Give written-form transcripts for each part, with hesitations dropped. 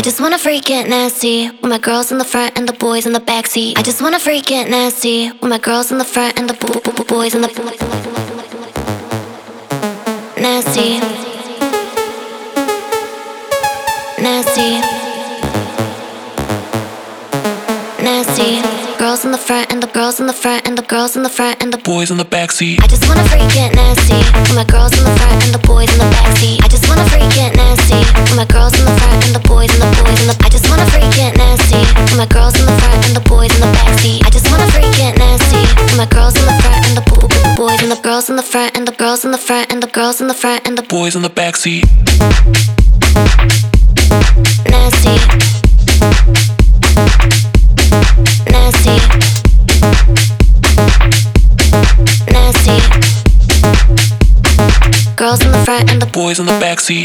just wanna freak it nasty with my girls in the front and the boys in the backseat. I just wanna freak it nasty with my girls in the front and the boys in the nasty, nasty, nasty. Girls in the front and the girls in the front and the girls in the front and the boys in the backseat. I just wanna freak it nasty with my girls in the front and the boys in the backseat. I just wanna freak it nasty with my girls in the front and the boys in the I just wanna freak it nasty with my girls in the front and the boys in the backseat. I just wanna freak it nasty with my girls in the front and the boys and the girls in the front and the girls in the front and the girls in the front and the boys in the backseat. Nasty, nasty, nasty. Girls in the front and the boys in the backseat.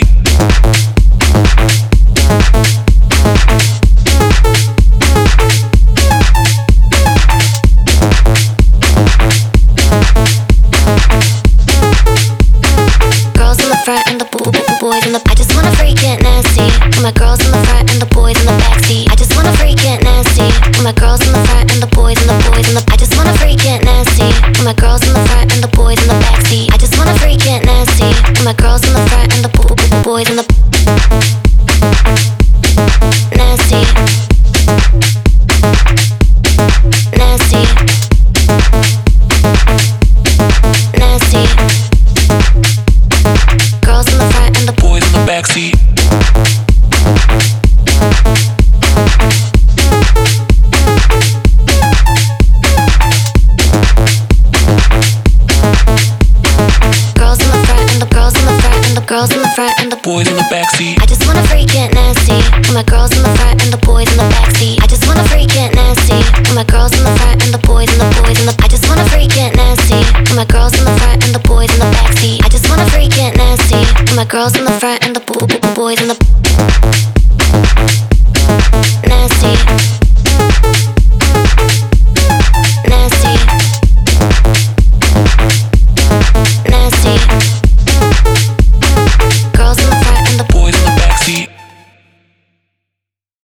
Girls in the front and the boys in the I just wanna freak it nasty with my girls in the front and the boys in the backseat. I just wanna freak it nasty with my girls in the front and the boys in the I just wanna freak it nasty with my girls in the front and the boys in the backseat. I just wanna freak it nasty with my girls in the front and the boys in the nasty, nasty, nasty. Girls in the front and the boys in the backseat. Girls in the front and the girls in the front and the girls in the front and the boys in the backseat. I just wanna freak it nasty with my girls in the front and the boys in the backseat. I just wanna freak it nasty with my girls in the front and the boys in the I just wanna freak it nasty with my girls in the front and the boys in the backseat. I just wanna freak it nasty with my girls in the front and the boys in the